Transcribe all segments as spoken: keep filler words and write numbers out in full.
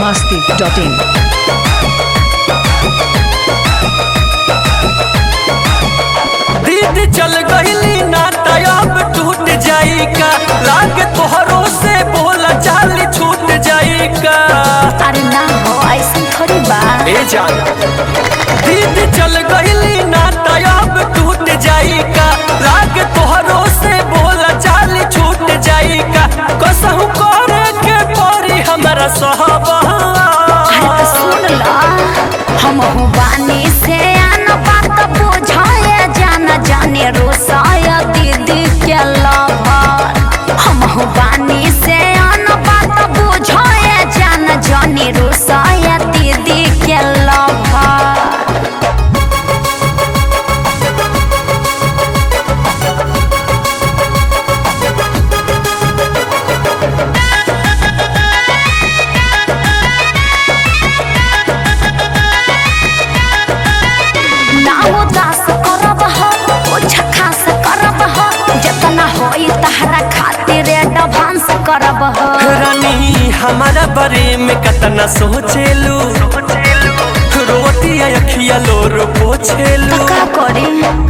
masti dot in. दीदी चल गईली ना तब टूट जाई का लागे तोहरों से बोला चाली छूट जाई का। अरे ना हो ऐसा थोड़ी बात ए जान दीदी चल गईली ना तब टूट जाई का लागे तोहरों से बोला चाली छूट जाई का। कसहु करे के परी हमरा सहबा। अरे तो सुन ला हम हूँ बानी से आना बात बुझाए जाना जाने रोसाया दीदी के लवर। हम हूँ बानी से आना बात बुझाए जाना जाने रोसाया दीदी के लवर। तहरा खातिर एडवांस करब रानी हमारा बारे में कतना सोचेलू रोती अखिया लोर पोछेलू। का करी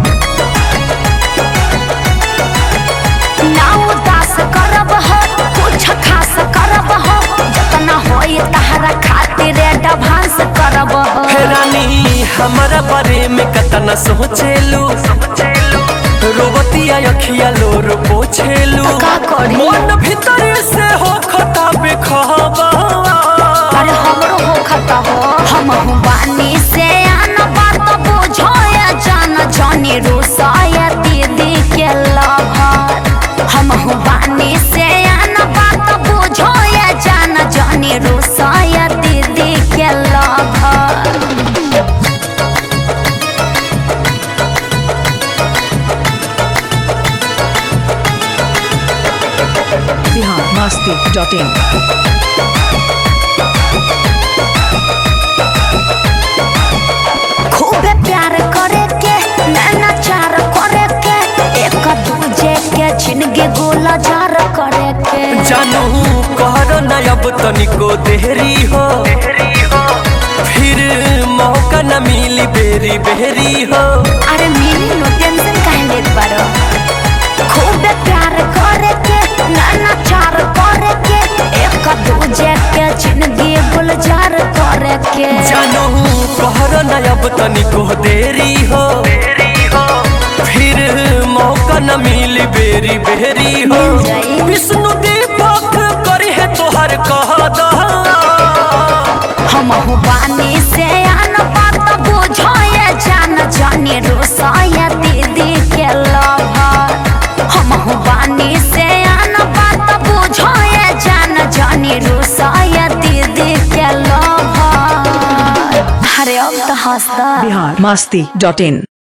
ना उदास करब कुछ खास करब जतना होई तहरा खातिर एडवांस करब। रानी हमारा बारे में कतना सोचेलू रोबती अखिया लोर पोछेलू। मन भीतर से हो खता बेखबा। अरे हमरो हो खता हो हम हूँ बानी से आना बात बुझाया जाना जाने रोसाया दीदी के लवर। हम हूँ बानी से आना बात बुझाया जाना जाने रोसाया दीदी के lover. Bihar masti dot in. खूबे प्यार करे के नैना चार करे के एक दूजे के जिंदगी गोलाजार करे के। जानू कहरो न अब तनिको देरी हो फिर मौका न मिली बेरी बेरी हो। अरे मिली नो टेंशन काहे लेत बारो। खूबे प्यार करे के नैना चार करे के एक दूजे के जिंदगी गुलजार करे के। जानू कहरो न अब तनिको देरी हो फिर मौका न मिली बेरी बेरी हो। विष्णु दीपक करी है तोहर कहदा। हम हूँ बानी से आना बात बुझाए जाना जाने रोसाया दीदी के लवर। हम हूँ बानी से आना बात बुझाए जाना जाने रोसाया दीदी के लवर। अरे अब तो हंसता Bihar masti dot in.